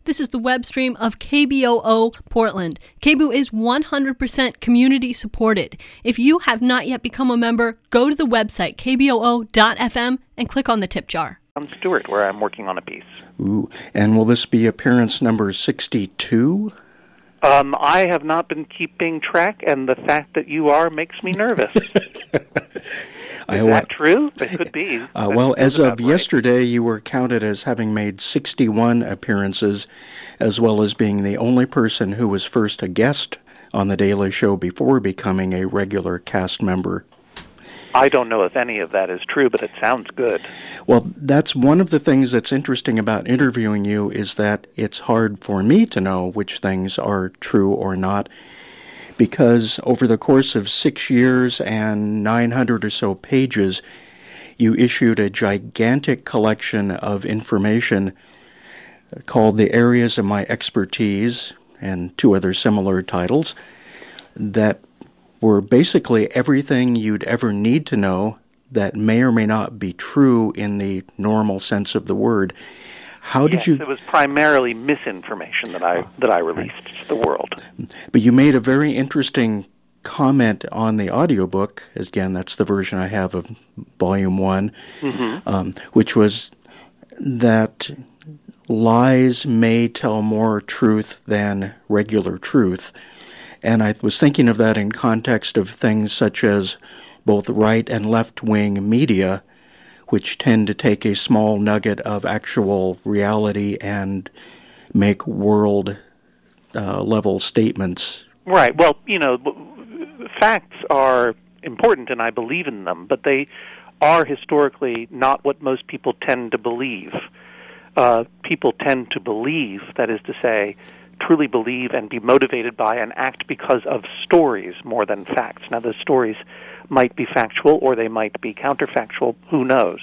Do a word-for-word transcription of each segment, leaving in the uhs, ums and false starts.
This is the web stream of K B O O Portland. K B O O is one hundred percent community supported. If you have not yet become a member, go to the website k b o o dot f m and click on the tip jar. I'm Stewart, where I'm working on a piece. Ooh, and will this be appearance number sixty-two? Um, I have not been keeping track, and the fact that you are makes me nervous. Is I, that true? It could be. Uh, well, as of yesterday, right. You were counted as having made sixty-one appearances, as well as being the only person who was first a guest on The Daily Show before becoming a regular cast member. I don't know if any of that is true, but it sounds good. Well, that's one of the things that's interesting about interviewing you is that it's hard for me to know which things are true or not, because over the course of six years and nine hundred or so pages, you issued a gigantic collection of information called The Areas of My Expertise, and two other similar titles, that were basically everything you'd ever need to know that may or may not be true in the normal sense of the word. How did yes, you? It was primarily misinformation that I that I released right. to the world. But you made a very interesting comment on the audiobook. Again, that's the version I have of Volume One, mm-hmm. um, which was that lies may tell more truth than regular truth. And I was thinking of that in context of things such as both right and left-wing media, which tend to take a small nugget of actual reality and make world-level uh, statements. Right. Well, you know, facts are important, and I believe in them, but they are historically not what most people tend to believe. Uh, people tend to believe, that is to say, truly believe and be motivated by and act because of stories more than facts. Now, the stories might be factual or they might be counterfactual. Who knows?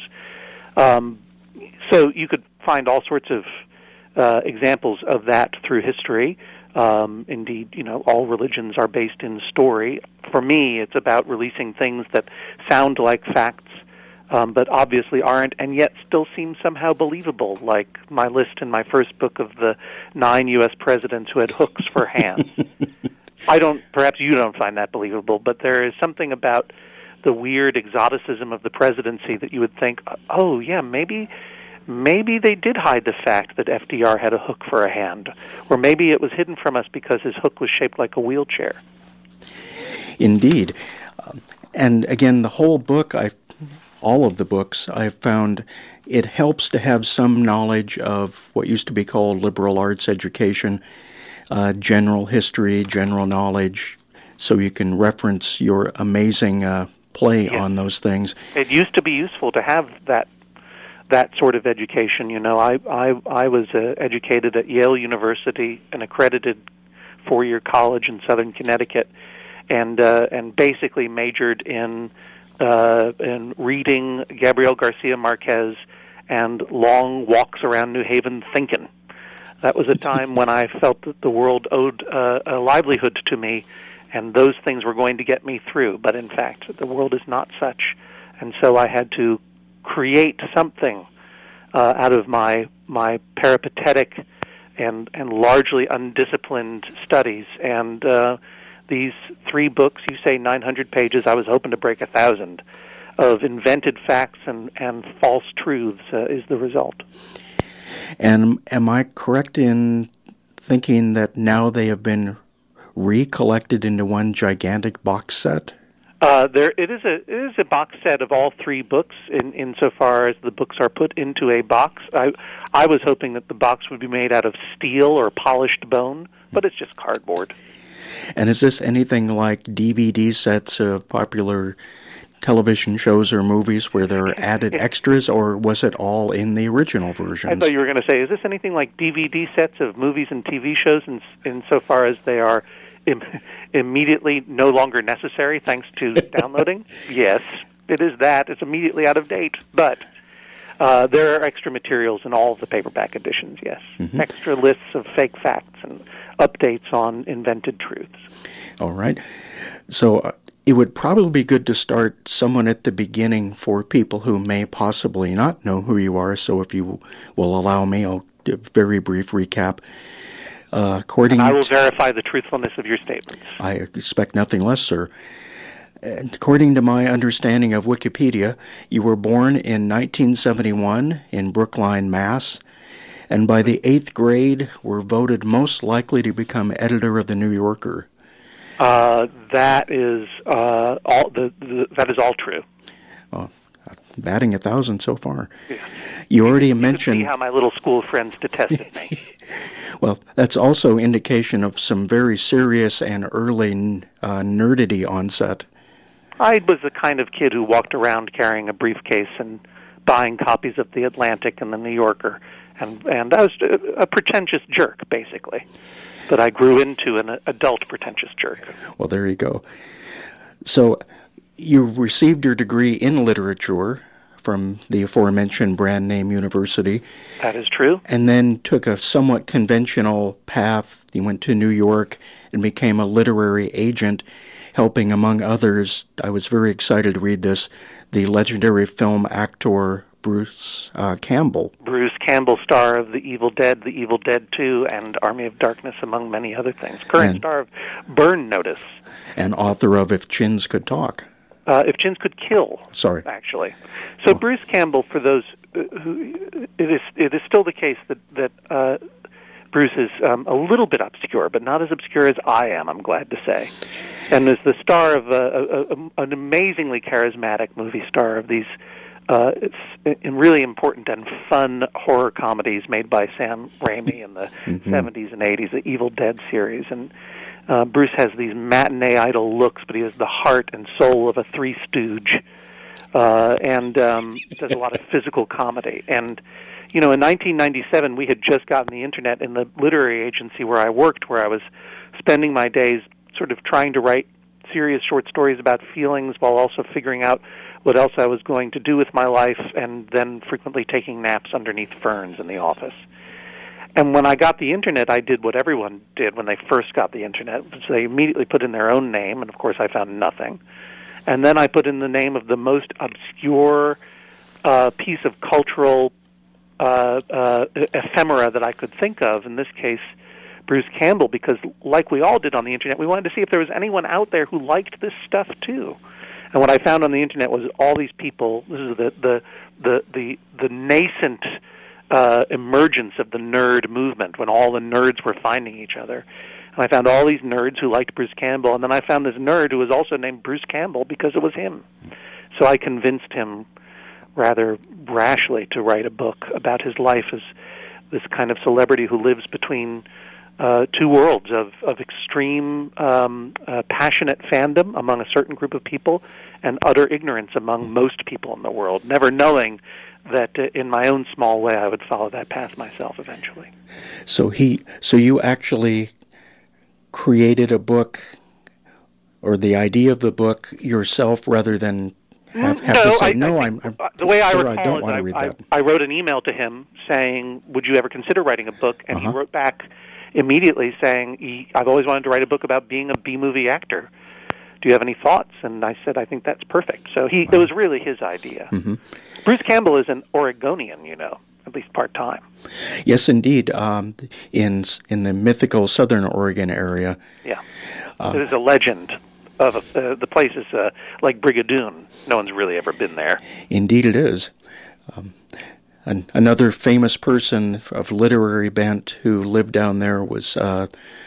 Um, so you could find all sorts of uh, examples of that through history. Um, indeed, you know, all religions are based in story. For me, it's about releasing things that sound like facts, Um, but obviously aren't, and yet still seem somehow believable, like my list in my first book of the nine U S presidents who had hooks for hands. I don't, perhaps you don't find that believable, but there is something about the weird exoticism of the presidency that you would think, oh, yeah, maybe maybe they did hide the fact that F D R had a hook for a hand, or maybe it was hidden from us because his hook was shaped like a wheelchair. Indeed. Um, and again, the whole book, I all of the books, I've found it helps to have some knowledge of what used to be called liberal arts education, uh, general history, general knowledge, so you can reference your amazing uh, play yes. on those things. It used to be useful to have that that sort of education. You know, I I, I was uh, educated at Yale University, an accredited four-year college in Southern Connecticut, and uh, and basically majored in Uh, and reading Gabriel Garcia Marquez and long walks around New Haven thinking. That was a time when I felt that the world owed uh, a livelihood to me, and those things were going to get me through. But in fact, the world is not such. And so I had to create something uh, out of my my peripatetic and, and largely undisciplined studies. And uh, these three books, you say nine hundred pages, I was hoping to break a thousand, of invented facts and, and false truths uh, is the result. And am I correct in thinking that now they have been recollected into one gigantic box set? Uh, there, it is a it is a box set of all three books. In insofar as the books are put into a box, I I was hoping that the box would be made out of steel or polished bone, but it's just cardboard. And is this anything like D V D sets of popular television shows or movies where there are added extras, or was it all in the original versions? I thought you were going to say, is this anything like D V D sets of movies and T V shows in, insofar as they are im- immediately no longer necessary thanks to downloading? Yes, it is that. It's immediately out of date. But uh, there are extra materials in all of the paperback editions, yes. Mm-hmm. Extra lists of fake facts and updates on invented truths. All right. So uh, it would probably be good to start someone at the beginning for people who may possibly not know who you are. So if you will allow me, I'll a very brief recap. Uh, according and I will verify the truthfulness of your statements. I expect nothing less, sir. And according to my understanding of Wikipedia, you were born in nineteen seventy-one in Brookline, Mass., and by the eighth grade were voted most likely to become editor of the New Yorker. Uh, that is uh, all. The, the, that is all true. Oh, batting a thousand so far. Yeah. You already you mentioned see how my little school friends detested me. Well, that's also indication of some very serious and early uh, nerdity onset. I was the kind of kid who walked around carrying a briefcase and buying copies of The Atlantic and The New Yorker, and and I was a, a pretentious jerk, basically. But I grew into an adult pretentious jerk. Well, there you go. So you received your degree in literature from the aforementioned brand name university. That is true. And then took a somewhat conventional path. You went to New York and became a literary agent, helping, among others, I was very excited to read this, the legendary film actor Bruce uh, Campbell. Bruce Campbell, star of The Evil Dead, The Evil Dead two, and Army of Darkness, among many other things. Current and, star of Burn Notice. And author of If Chins Could Talk. Uh, if Chins Could Kill, Sorry. actually. So oh. Bruce Campbell, for those who, it is it is still the case that, that uh, Bruce is um, a little bit obscure, but not as obscure as I am, I'm glad to say. And is the star of a, a, a, an amazingly charismatic movie star of these uh, it's in really important and fun horror comedies made by Sam Raimi in the mm-hmm. seventies and eighties, the Evil Dead series. And uh, Bruce has these matinee idol looks, but he has the heart and soul of a Three Stooge. Uh, and um, does a lot of physical comedy. And, you know, in nineteen ninety-seven, we had just gotten the Internet in the literary agency where I worked, where I was spending my days sort of trying to write serious short stories about feelings while also figuring out what else I was going to do with my life, and then frequently taking naps underneath ferns in the office. And when I got the Internet, I did what everyone did when they first got the Internet, which they immediately put in their own name, and of course I found nothing. And then I put in the name of the most obscure uh, piece of cultural uh, uh, ephemera that I could think of, in this case, Bruce Campbell, because like we all did on the Internet, we wanted to see if there was anyone out there who liked this stuff too. And what I found on the Internet was all these people, this is the, the, the, the, the nascent uh, emergence of the nerd movement, when all the nerds were finding each other. And I found all these nerds who liked Bruce Campbell, and then I found this nerd who was also named Bruce Campbell because it was him. So I convinced him rather rashly to write a book about his life as this kind of celebrity who lives between uh, two worlds of, of extreme um, uh, passionate fandom among a certain group of people and utter ignorance among most people in the world, never knowing that uh, in my own small way I would follow that path myself eventually. So he, so you actually created a book, or the idea of the book yourself, rather than have, have no, to say, I, no, I I'm, I'm the way I sir, recall I don't is want I, to read I, that. I wrote an email to him saying, would you ever consider writing a book? And uh-huh. he wrote back immediately saying, he, I've always wanted to write a book about being a B-movie actor. Do you have any thoughts? And I said, I think that's perfect. So he, wow. It was really his idea. Mm-hmm. Bruce Campbell is an Oregonian, you know, at least part-time. Yes, indeed. Um, in in the mythical Southern Oregon area. Yeah. Uh, There's a legend of uh, the place is uh, like Brigadoon. No one's really ever been there. Indeed it is. Um, an, another famous person of literary bent who lived down there was uh,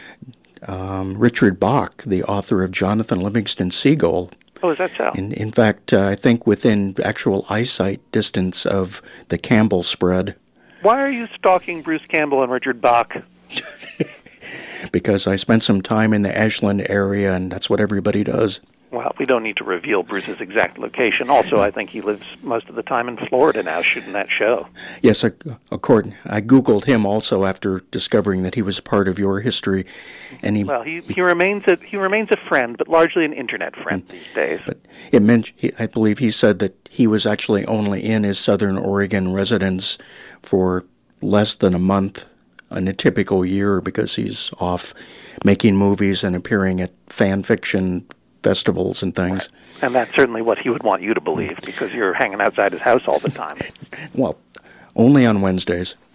um, Richard Bach, the author of Jonathan Livingston Seagull. Oh, is that so? In, in fact, uh, I think within actual eyesight distance of the Campbell spread. Why are you stalking Bruce Campbell and Richard Bach? Because I spent some time in the Ashland area, and that's what everybody does. Well, we don't need to reveal Bruce's exact location. Also, I think he lives most of the time in Florida now, shooting that show. Yes, according, I Googled him also after discovering that he was part of your history. And he, well, he, he remains a he remains a friend, but largely an internet friend these days. But it meant, he, I believe he said that he was actually only in his Southern Oregon residence for less than a month in a typical year because he's off making movies and appearing at fan fiction festivals and things. Right. And that's certainly what he would want you to believe because you're hanging outside his house all the time. Well, only on Wednesdays.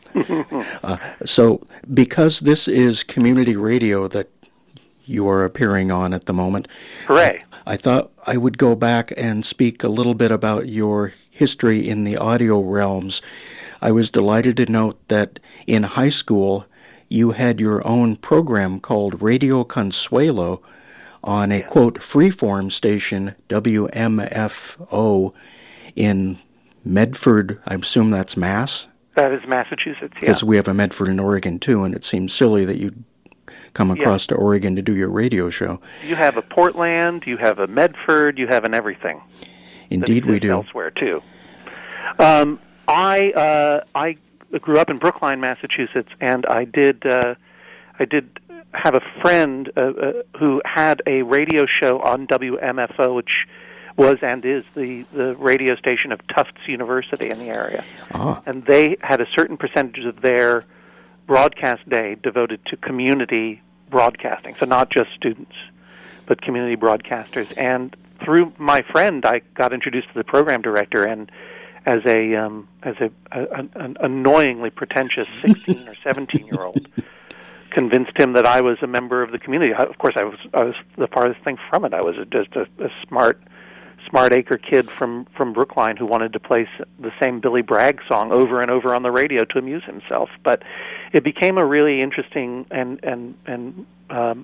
uh, so because this is community radio that you are appearing on at the moment, hooray! I, I thought I would go back and speak a little bit about your history in the audio realms. I was delighted to note that in high school you had your own program called Radio Consuelo on a, quote, freeform station, W M F O, in Medford, I assume that's Mass? That is Massachusetts, yeah. Because we have a Medford in Oregon, too, and it seems silly that you'd come across yeah. to Oregon to do your radio show. You have a Portland, you have a Medford, you have an everything. Indeed we do. Elsewhere, too. Um, I uh, I grew up in Brookline, Massachusetts, and I did uh, I did have a friend uh, uh, who had a radio show on W M F O, which was and is the, the radio station of Tufts University in the area. Ah. And they had a certain percentage of their broadcast day devoted to community broadcasting, so not just students, but community broadcasters. And through my friend, I got introduced to the program director, and as a um, as a, a an annoyingly pretentious sixteen or seventeen year old, convinced him that I was a member of the community. Of course, I was I was the farthest thing from it. I was a, just a, a smart smart acre kid from from Brookline who wanted to play the same Billy Bragg song over and over on the radio to amuse himself. But it became a really interesting and and and um,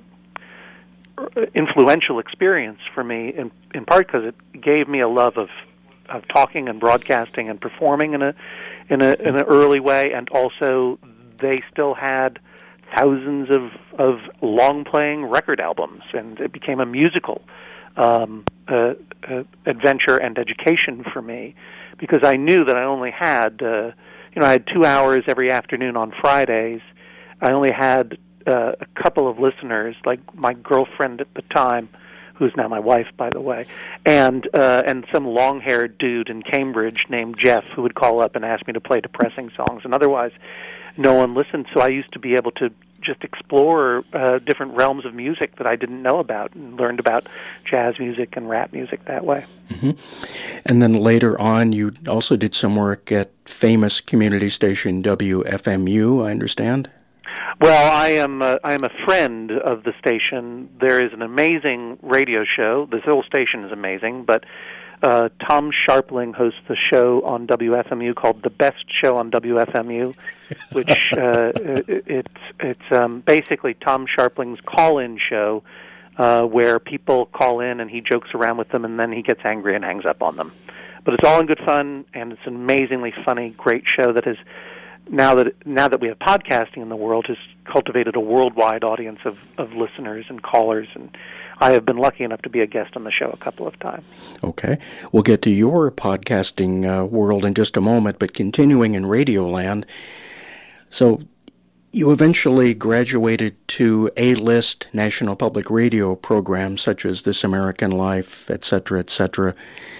influential experience for me, in in part because it gave me a love of of talking and broadcasting and performing in a in a in an early way, and also they still had thousands of of long playing record albums, and it became a musical um, uh, uh, adventure and education for me, because I knew that I only had uh, you know I had two hours every afternoon on Fridays. I only had uh, a couple of listeners, like my girlfriend at the time, who's now my wife, by the way, and uh, and some long-haired dude in Cambridge named Jeff who would call up and ask me to play depressing songs, and otherwise no one listened. So I used to be able to just explore uh, different realms of music that I didn't know about, and learned about jazz music and rap music that way. Mm-hmm. And then later on, you also did some work at famous community station W F M U, I understand? Well, I am a, I am a friend of the station. There is an amazing radio show. This whole station is amazing, but uh, Tom Sharpling hosts the show on W F M U called The Best Show on W F M U, which uh, it, it's it's um, basically Tom Sharpling's call-in show uh, where people call in and he jokes around with them, and then he gets angry and hangs up on them. But it's all in good fun, and it's an amazingly funny, great show that is, now that now that we have podcasting in the world, has cultivated a worldwide audience of, of listeners and callers, and I have been lucky enough to be a guest on the show a couple of times. Okay. We'll get to your podcasting uh, world in just a moment, but continuing in Radioland. So you eventually graduated to A-list National Public Radio programs such as This American Life, et cetera, et cetera.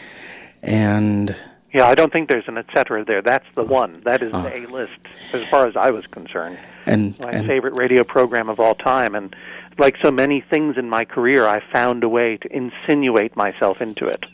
And yeah, I don't think there's an et cetera there. That's the one. That is uh, the A-list, as far as I was concerned. And my and, favorite radio program of all time. And like so many things in my career, I found a way to insinuate myself into it.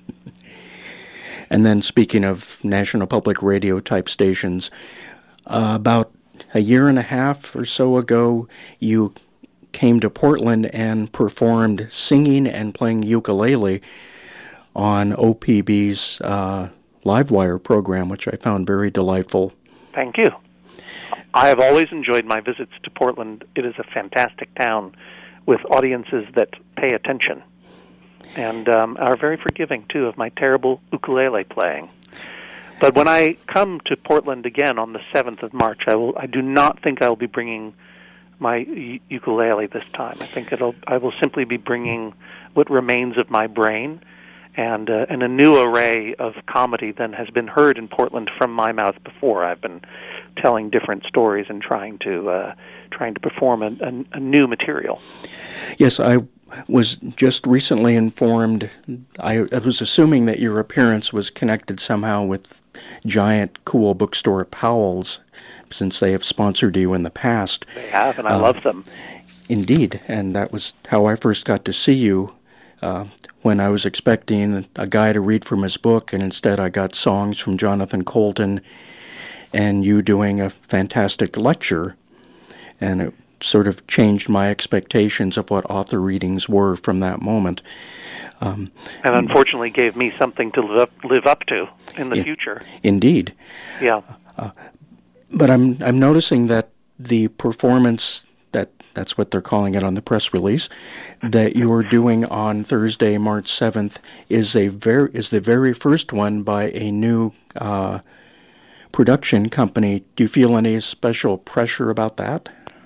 And then speaking of National Public Radio type stations, uh, about a year and a half or so ago, you came to Portland and performed singing and playing ukulele on O P B's uh, Livewire program, which I found very delightful. Thank you. I have always enjoyed my visits to Portland. It is a fantastic town with audiences that pay attention and um, are very forgiving, too, of my terrible ukulele playing. But when I come to Portland again on the seventh of March, I will. I do not think I will be bringing my u- ukulele this time. I think it'll. I will simply be bringing what remains of my brain, and uh, and a new array of comedy than has been heard in Portland from my mouth before. I've been telling different stories and trying to uh, trying to perform a, a, a new material. Yes, I was just recently informed. I, I was assuming that your appearance was connected somehow with Giant Cool Bookstore Powell's, since they have sponsored you in the past. They have, and I uh, love them. Indeed, and that was how I first got to see you. Uh, when I was expecting a guy to read from his book, and instead I got songs from Jonathan Colton and you doing a fantastic lecture, and it sort of changed my expectations of what author readings were from that moment. Um, and unfortunately gave me something to live up, live up to in the in, future. Indeed. Yeah. Uh, but I'm I'm noticing that the performance, that that's what they're calling it on the press release, that you're doing on Thursday, March seventh, is a very is the very first one by a new uh, production company. Do you feel any special pressure about that?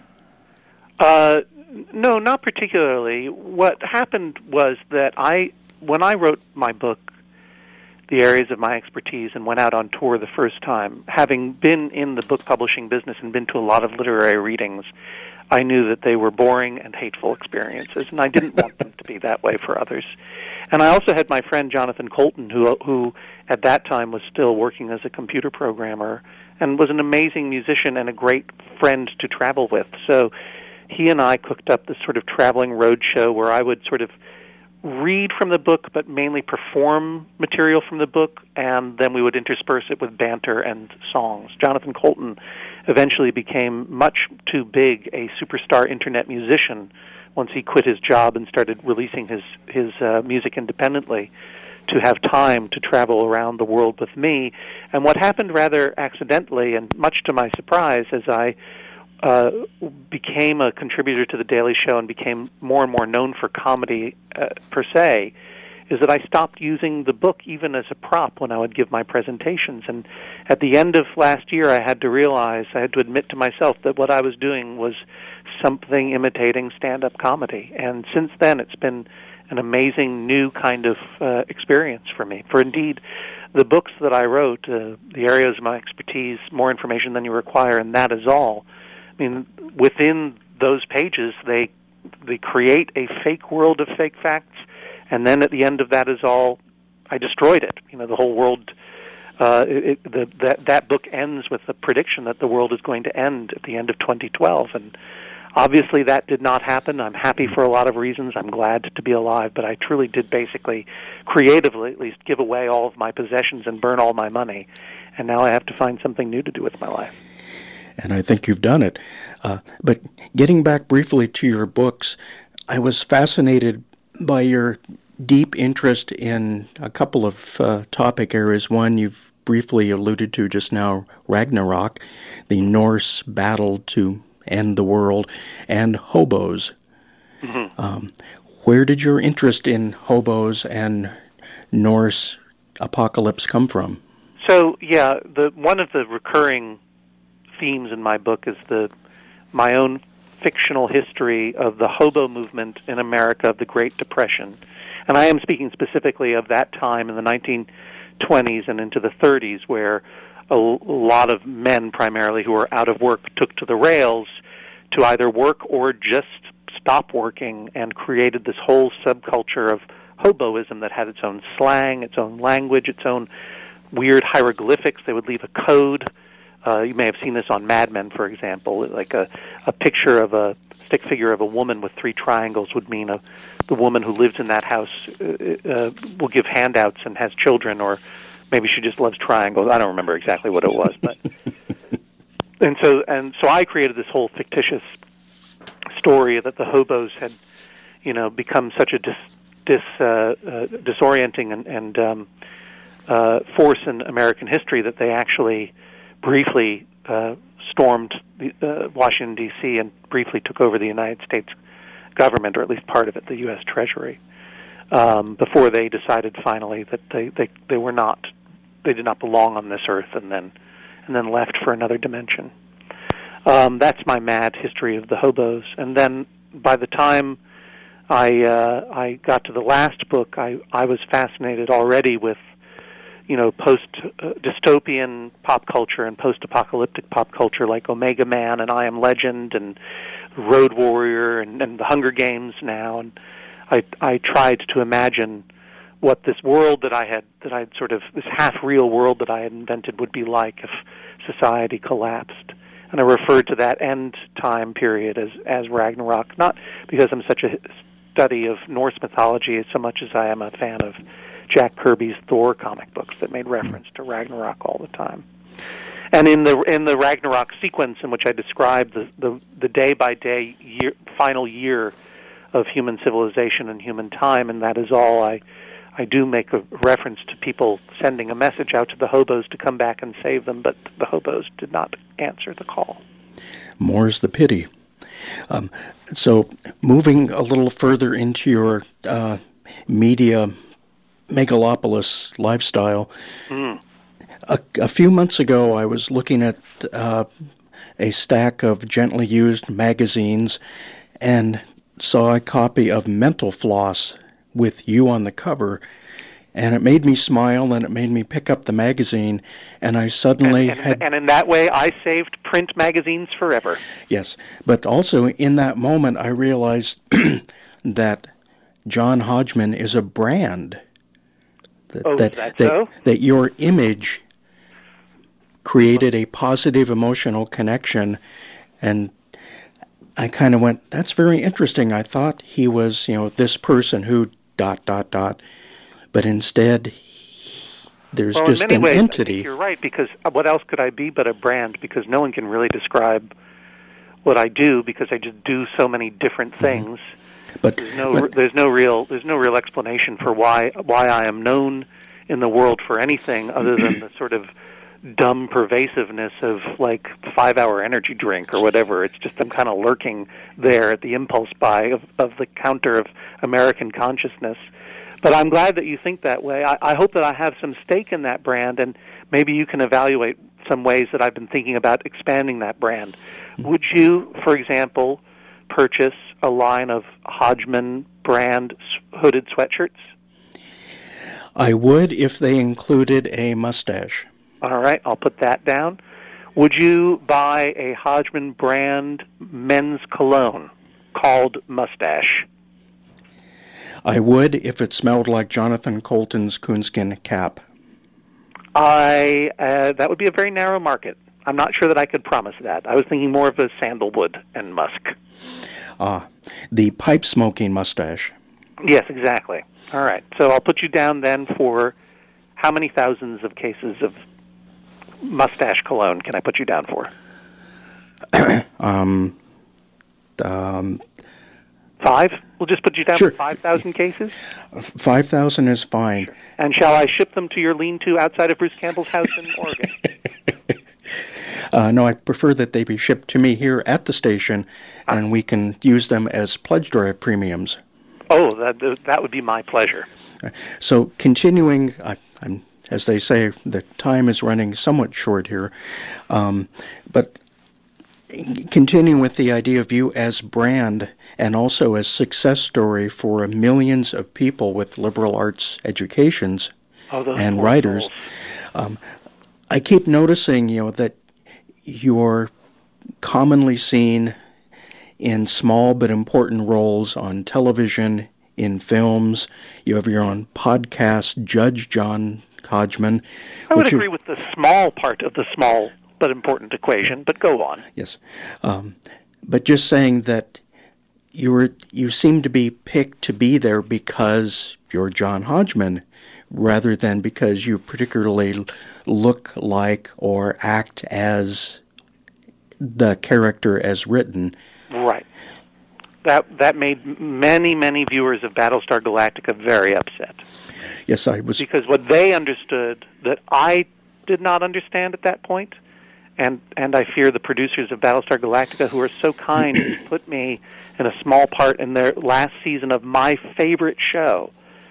Uh, no, not particularly. What happened was that I, when I wrote my book, The Areas of My Expertise, and went out on tour the first time, having been in the book publishing business and been to a lot of literary readings, I knew that they were boring and hateful experiences, and I didn't want them to be that way for others. And I also had my friend Jonathan Colton, who, who at that time was still working as a computer programmer and was an amazing musician and a great friend to travel with. So he and I cooked up this sort of traveling road show where I would sort of read from the book, but mainly perform material from the book, and then we would intersperse it with banter and songs. Jonathan Colton eventually became much too big a superstar internet musician once he quit his job and started releasing his, his uh, music independently, to have time to travel around the world with me. And what happened rather accidentally, and much to my surprise, as I Uh, became a contributor to The Daily Show and became more and more known for comedy uh, per se, is that I stopped using the book even as a prop when I would give my presentations. And at the end of last year, I had to realize, I had to admit to myself that what I was doing was something imitating stand-up comedy. And since then, it's been an amazing new kind of uh, experience for me. For indeed, the books that I wrote, uh, The Areas of My Expertise, More Information Than You Require, and That Is All, I mean, within those pages, they they create a fake world of fake facts, and then at the end of That Is All, I destroyed it. You know, the whole world, uh, it, the, that, that book ends with the prediction that the world is going to end at the end of twenty twelve, and obviously that did not happen. I'm happy for a lot of reasons. I'm glad to be alive, but I truly did basically, creatively at least, give away all of my possessions and burn all my money, and now I have to find something new to do with my life. And I think you've done it. Uh, but getting back briefly to your books, I was fascinated by your deep interest in a couple of uh, topic areas. One you've briefly alluded to just now, Ragnarok, the Norse battle to end the world, and hobos. Mm-hmm. Um, where did your interest in hobos and Norse apocalypse come from? So, yeah, the one of the recurring themes in my book is the my own fictional history of the hobo movement in America of the Great Depression. And I am speaking specifically of that time in the nineteen twenties and into the thirties, where a lot of men primarily who were out of work took to the rails to either work or just stop working, and created this whole subculture of hoboism that had its own slang, its own language, its own weird hieroglyphics. They would leave a code. Uh, you may have seen this on Mad Men, for example. Like a, a picture of a stick figure of a woman with three triangles would mean a, the woman who lives in that house uh, uh, will give handouts and has children, or maybe she just loves triangles. I don't remember exactly what it was, but and so and so I created this whole fictitious story that the hobos had, you know, become such a dis, dis uh, uh, disorienting and, and um, uh, force in American history that they actually briefly uh, stormed the, uh, Washington, D C and briefly took over the United States government, or at least part of it, the U S Treasury, um, before they decided finally that they, they, they were not, they did not belong on this earth, and then and then left for another dimension. Um, that's my mad history of the hobos. And then by the time I uh, I got to the last book, I, I was fascinated already with, you know, post-dystopian pop culture and post-apocalyptic pop culture like Omega Man and I Am Legend and Road Warrior and, and the Hunger Games now. And I I tried to imagine what this world that I had, that I'd sort of, this half-real world that I had invented would be like if society collapsed. And I referred to that end time period as, as Ragnarok, not because I'm such a study of Norse mythology so much as I am a fan of Jack Kirby's Thor comic books that made reference to Ragnarok all the time. And in the in the Ragnarok sequence in which I described the the, the day by day year, final year of human civilization and human time, and that is all, I I do make a reference to people sending a message out to the hobos to come back and save them, but the hobos did not answer the call. More's the pity. Um, so moving a little further into your uh, media megalopolis lifestyle, mm. a, a few months ago I was looking at uh, a stack of gently used magazines and saw a copy of Mental Floss with you on the cover, and it made me smile and it made me pick up the magazine, and I suddenly and, and, had... And in that way I saved print magazines forever. Yes, but also in that moment I realized that John Hodgman is a brand. That, oh, that, is that that, so? That your image created a positive emotional connection, and I kind of went, that's very interesting. I thought he was, you know, this person who dot, dot, dot, but instead he, there's well, just in many an ways, entity. I think you're right, because what else could I be but a brand, because no one can really describe what I do, because I just do so many different things. Mm-hmm. But there's no but, there's no real there's no real explanation for why why I am known in the world for anything other than the sort of dumb pervasiveness of like five-hour energy drink or whatever. It's just I'm kind of lurking there at the impulse buy of, of the counter of American consciousness. But I'm glad that you think that way. I, I hope that I have some stake in that brand, and maybe you can evaluate some ways that I've been thinking about expanding that brand. Would you, for example, purchase a line of Hodgman brand hooded sweatshirts? I would if they included a mustache. All right, I'll put that down. Would you buy a Hodgman brand men's cologne called Mustache? I would if it smelled like Jonathan Colton's coonskin cap. I uh, that would be a very narrow market. I'm not sure that I could promise that. I was thinking more of a sandalwood and musk. Ah, the pipe-smoking mustache. Yes, exactly. All right, so I'll put you down then for how many thousands of cases of mustache cologne can I put you down for? um, um, Five? We'll just put you down sure. for five thousand cases? Five thousand is fine. Sure. And shall I ship them to your lean-to outside of Bruce Campbell's house in Oregon? uh, no, I prefer that they be shipped to me here at the station, ah. and we can use them as pledge drive premiums. Oh, that that would be my pleasure. So, continuing, I, I'm as they say, the time is running somewhat short here, um, but continuing with the idea of you as brand and also as success story for millions of people with liberal arts educations oh, and writers, um, I keep noticing, you know, that you're commonly seen in small but important roles on television, in films. You have your own podcast, Judge John Hodgman. I would agree you, with the small part of the small but important equation, but go on. Yes. Um, but just saying that you were, you seem to be picked to be there because you're John Hodgman, rather than because you particularly look like or act as the character as written. Right. That that made many, many viewers of Battlestar Galactica very upset. Yes, I was... Because what they understood that I did not understand at that point, and, and I fear the producers of Battlestar Galactica, who are so kind to put me in a small part in their last season of my favorite show,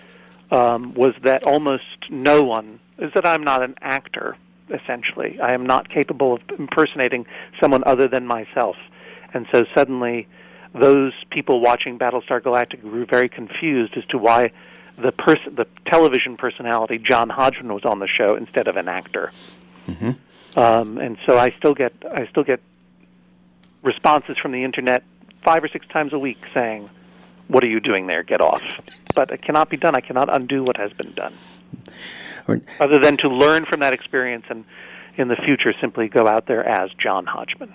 um, was that almost no one... is that I'm not an actor, essentially. I am not capable of impersonating someone other than myself. And so suddenly those people watching Battlestar Galactica grew very confused as to why the pers- the television personality John Hodgman was on the show instead of an actor. Mm-hmm. Um, and so I still get I still get responses from the internet five or six times a week saying, "What are you doing there? Get off!" But it cannot be done. I cannot undo what has been done. Or, other than to learn from that experience and in the future simply go out there as John Hodgman.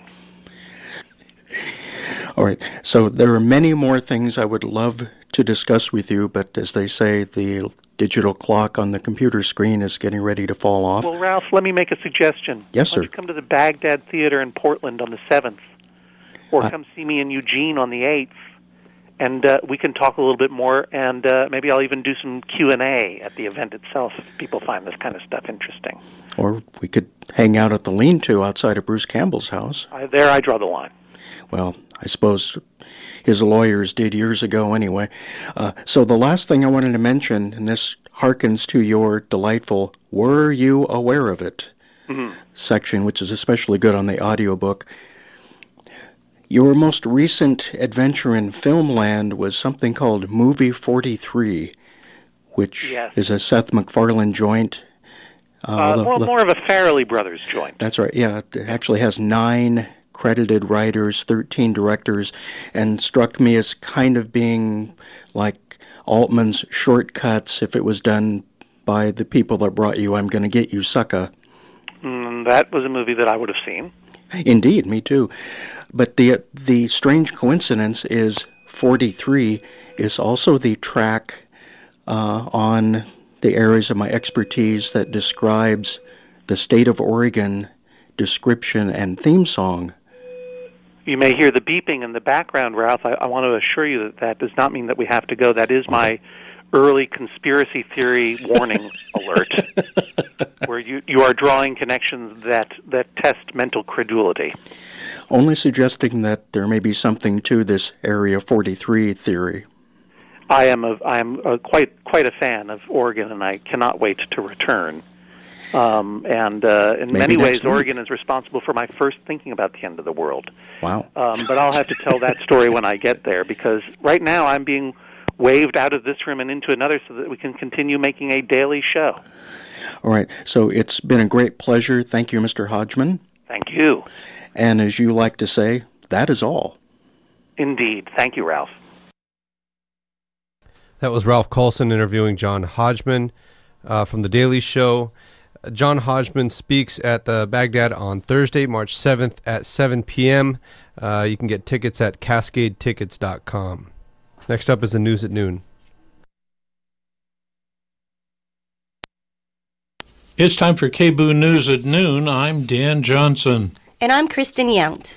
All right, so there are many more things I would love to discuss with you, but as they say, the digital clock on the computer screen is getting ready to fall off. Well, Ralph, let me make a suggestion. Yes, Why sir. don't you come to the Baghdad Theater in Portland on the seventh, or Uh, come see me in Eugene on the eighth, and uh, we can talk a little bit more, and uh, maybe I'll even do some Q and A at the event itself if people find this kind of stuff interesting. Or we could hang out at the lean-to outside of Bruce Campbell's house. I, there I draw the line. Well, I suppose his lawyers did years ago anyway. Uh, so the last thing I wanted to mention, and this harkens to your delightful "Were You Aware of It?" Mm-hmm. section, which is especially good on the audiobook. Your most recent adventure in filmland was something called Movie forty-three, which Yes. is a Seth MacFarlane joint. Uh, the- more, the- more of a Farrelly Brothers joint. That's right. Yeah, it actually has nine credited writers, thirteen directors, and struck me as kind of being like Altman's Shortcuts if it was done by the people that brought you I'm Gonna Get You, Sucka. Mm, that was a movie that I would have seen. Indeed, me too. But the the strange coincidence is forty-three is also the track uh, on the areas of my expertise that describes the state of Oregon description and theme song. You may hear the beeping in the background, Ralph. I, I want to assure you that that does not mean that we have to go. That is my early conspiracy theory warning alert, where you, you are drawing connections that, that test mental credulity. Only suggesting that there may be something to this Area forty-three theory. I am a, I am a quite quite a fan of Oregon, and I cannot wait to return. Um, and uh, in Maybe many next ways, week. Oregon is responsible for my first thinking about the end of the world. Wow. Um, but I'll have to tell that story when I get there, because right now I'm being waved out of this room and into another so that we can continue making a daily show. All right. So it's been a great pleasure. Thank you, Mister Hodgman. Thank you. And as you like to say, that is all. Indeed. Thank you, Ralph. That was Ralph Colson interviewing John Hodgman uh, from The Daily Show. John Hodgman speaks at the Baghdad on Thursday, March seventh at seven p.m. Uh, you can get tickets at cascade tickets dot com. Next up is the news at noon. It's time for K B O O News at Noon. I'm Dan Johnson. And I'm Kristen Yount.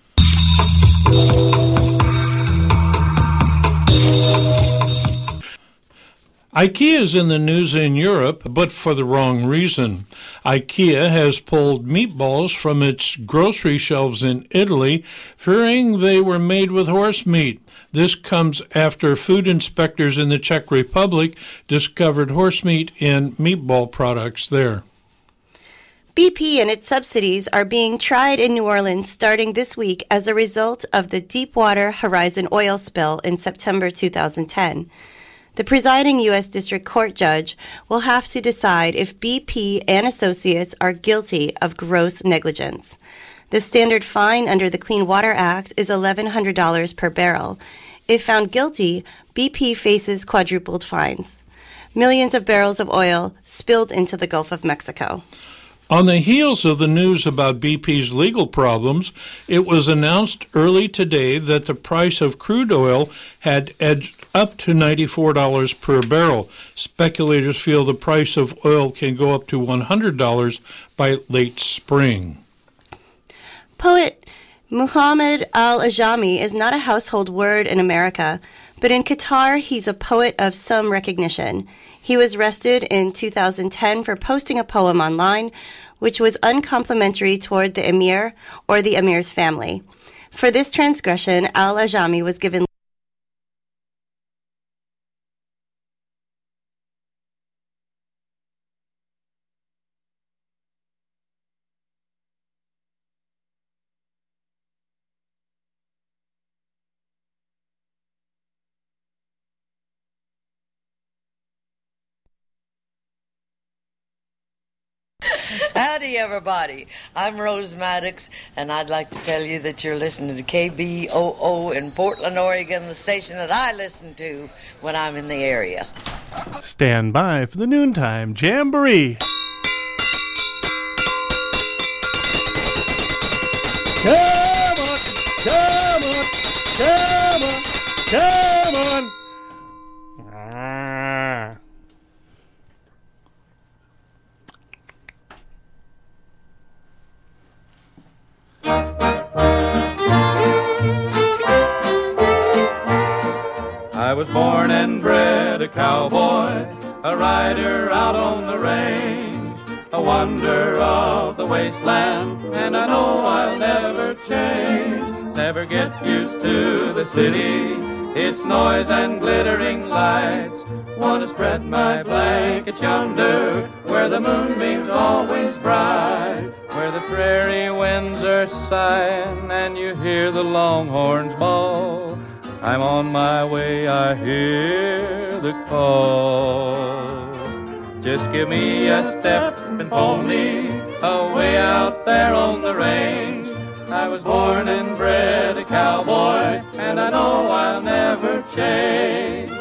IKEA is in the news in Europe, but for the wrong reason. IKEA has pulled meatballs from its grocery shelves in Italy, fearing they were made with horse meat. This comes after food inspectors in the Czech Republic discovered horse meat in meatball products there. B P and its subsidies are being tried in New Orleans starting this week as a result of the Deepwater Horizon oil spill in September two thousand ten. The presiding U S District Court judge will have to decide if B P and associates are guilty of gross negligence. The standard fine under the Clean Water Act is eleven hundred dollars per barrel. If found guilty, B P faces quadrupled fines. Millions of barrels of oil spilled into the Gulf of Mexico. On the heels of the news about B P's legal problems, it was announced early today that the price of crude oil had edged up to ninety-four dollars per barrel. Speculators feel the price of oil can go up to one hundred dollars by late spring. Poet Muhammad al-Ajami is not a household word in America, but in Qatar he's a poet of some recognition. He was arrested in two thousand ten for posting a poem online, which was uncomplimentary toward the emir or the emir's family. For this transgression, al-Ajami was given Howdy, everybody. I'm Rose Maddox, and I'd like to tell you that you're listening to K B O O in Portland, Oregon, the station that I listen to when I'm in the area. Stand by for the noontime jamboree. Come on, come on, come on, come on. Ah. was born and bred a cowboy, a rider out on the range, a wonder of the wasteland, and I know I'll never change. Never get used to the city, its noise and glittering lights. Want to spread my blanket yonder, where the moonbeam's always bright, where the prairie winds are sighing and you hear the longhorns bawl. I'm on my way, I hear the call. Just give me a step and pony away out there on the range. I was born and bred a cowboy, and I know I'll never change.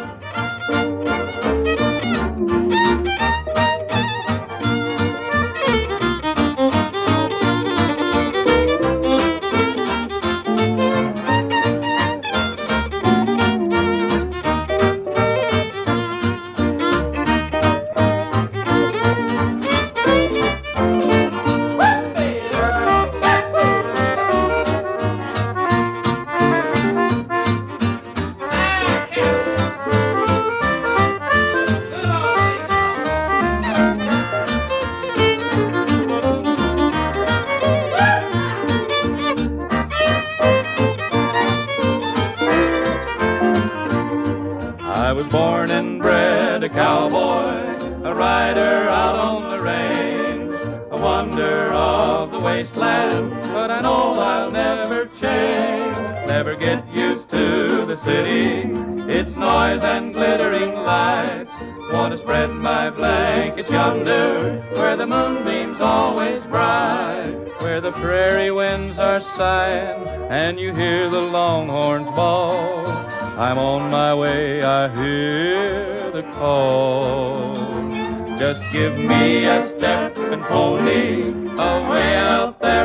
I was born and bred a cowboy, a rider out on the range, a wonder of the wasteland, but I know I'll never change. Never get used to the city, its noise and glittering lights. Want to spread my blankets yonder, where the moonbeam's always bright, where the prairie winds are sighing and you hear the longhorns bawl. I'm on my way, I hear the call. Just give me a step